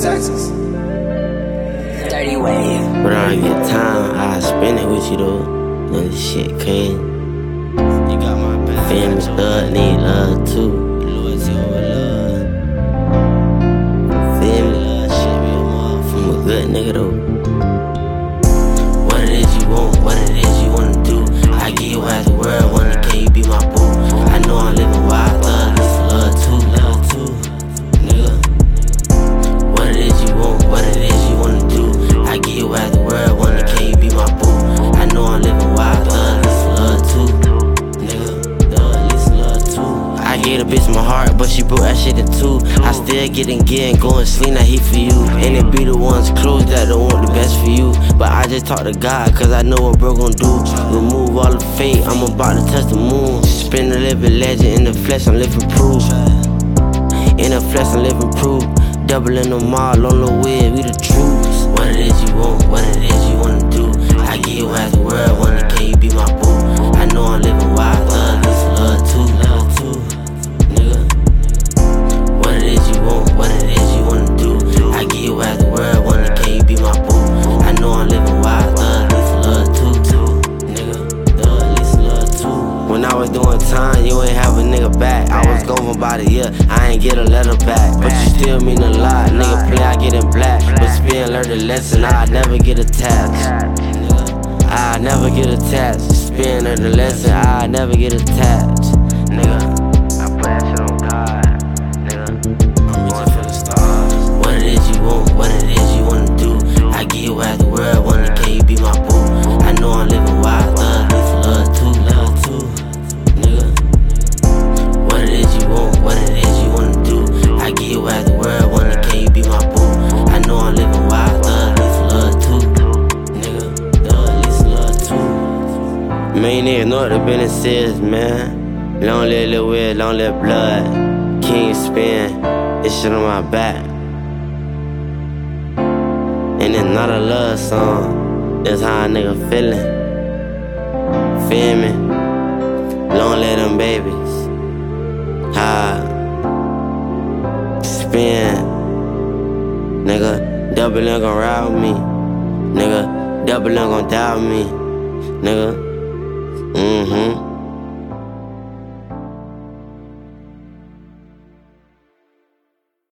Texas. Dirty wave. But I get time, I spend it with you though. Know this shit crazy. You got my back. Famous thug need love too. Loyalty over love. Feel me? Love shit be a motherfucker. I'm a good nigga though. What it is you want, what it is you wanna do. I give you half the world, wanna can you be my boo? I know I'm living wild, thug, this love too, nigga. What it is you want, what it is you wanna do. I give you half the world, wanna can you be my boo? I know I'm living wild, thug, this love too, nigga. Thug, this love too. I gave a bitch my heart, but she broke that shit in two. I still get in gear and go and sling that heat for you. And it be the ones close that don't want the best for you. But I just talk to God, cause I know what bro gon' do. Remove all the fate, I'm about to touch the moon. Spin the living legend, in the flesh I'm living proof. In the flesh I'm living proof. Doubling them all on the way, we the truth. What it is you want, what it is you wanna do. I give you half the world, wanna can you be my boo? I know I'm living wild, thug, this love too, nigga. What it is you want, what it is you wanna do. I give you half the world, wanna can you be my boo? I know I'm living wild, thug, this love too, nigga. Thug, this love too. When I was doing time, you ain't have a nigga back. I was gone for about a year, I ain't get a letter back. But you still mean a lot, nigga play, I get in black. But spin, learn the lesson, I never get attached. I never get attached. Spin, learn the lesson, I never get attached, nigga. I put that shit on God, nigga. I'm reaching for the stars. What it is you want, what it is you wanna do. I give you half the world, wanna can you be my boo? I know I'm living wild, thug, this love too, nigga. What it is you want, what it is you wanna do. I give you half the world, wanna can you be my boo? I know I'm living wild, thug, this love too, nigga. Thug, this love too. Man, you niggas know what the business is, man. Long live Lil Will, long live blood. King spin, this shit on my back. And it's not a love song, it's how a nigga feelin'. Feel me? Long live them babies. High. Spin. Nigga, double ain't gon' ride with me. Nigga, double ain't gon' die with me. Nigga,